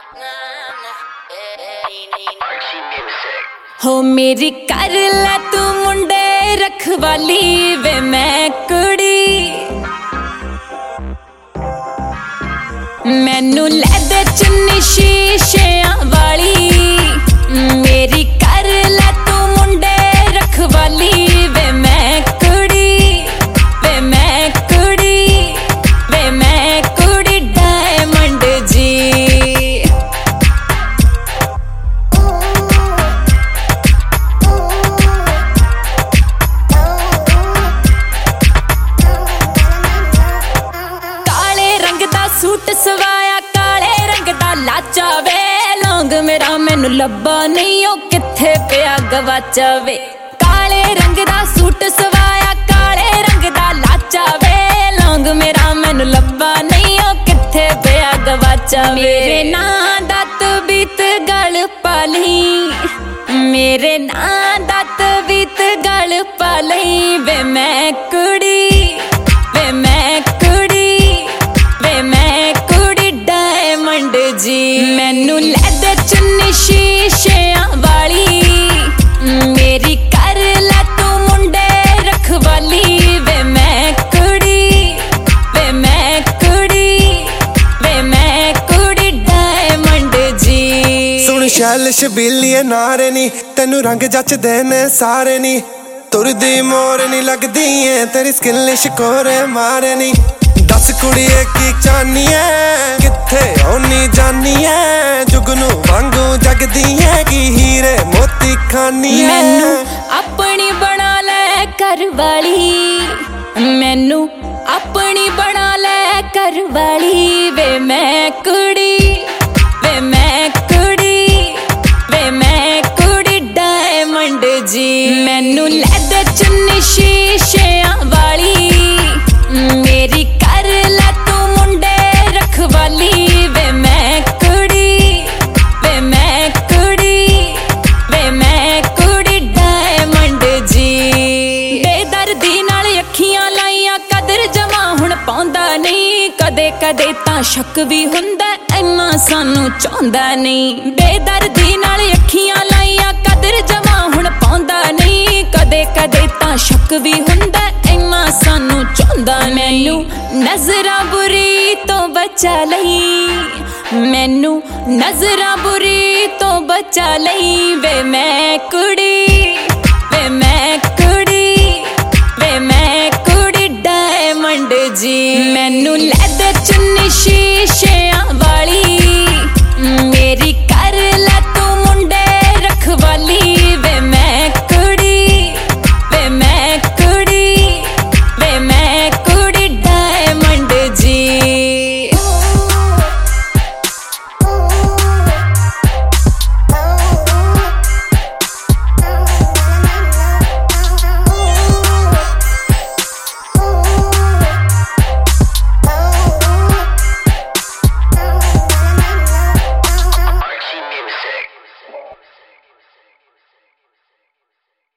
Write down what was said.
हो मेरी कर लै तू मुंडे रखवाली वे मैं कुड़ी मैनू लै दे चुन्नी शीशियां वाली मेरी कर लै तू मुंडे रखवाली वे मैं कुड़ी वे मैं कुड़ी वे मैं कुड़ी डायमंड जी सूट सवाया काले रंग दा लाचा वे लौंग मेरा मैनू लब्बा नहीं ओ किथे पिया गवाचा वे काले रंग दा सूट सवाया काले रंग दा लाचा वे लौंग मेरा मैनू लब्बा नहीं ओ किथे पिया गवाचा वे मेरे नां दा तबीत गल पाली मेरे नां दा तबीत गल पाली वे मैं कुड़ी वे मैं जी मैनू लै दे चुन्नी शीशियां वाली मेरी कर लै तू मुंडे रखवाली वे मैं कुड़ी वे मैं कुड़ी वे मैं कुड़ी डायमंड जी सुन शैल शबीलिए नारे नी तेनू रंग जचदे ने सारे नी तुरदी मोर नी लगदी है तेरी स्किल शकोरे मारे नी दस कुड़िए की चाहनी है किथे होनी जानी है जुगनू वांगू जगदी है कि हीरे मोती खानी है मैनू अपनी बना ले कर वाली मैनू अपनी बना ले कर वाली वे मैं कुड़ी वे मैं कुड़ी वे मैं कुड़ी डायमंड जी मैनू लै दे चुन्नी शीशियां वाली मेरी कर लै तू मुंडे रखवाली वे मैं कुड़ी वे मैं कुड़ी वे मैं कुड़ी डायमंड जी बेदर्दी नाल अखियां लाइयां कदर जमा हुण पाउंदा नहीं कदे कदे तां शक भी हुंदा इन्ना सानू चाहुंदा नहीं बेदर्दी नाल अखियां लाइयां कदर जमा हुण पाउंदा नहीं कदे कदे तां शक भी हुंदा इन्ना सानू चाहुंदा मैनू नजरां बुरी तो बचा लई मैनू नजरां बुरी तो बचा लई वे मैं कुड़ी वे मैं कुड़ी वे मैं कुड़ी डायमंड जी मैनू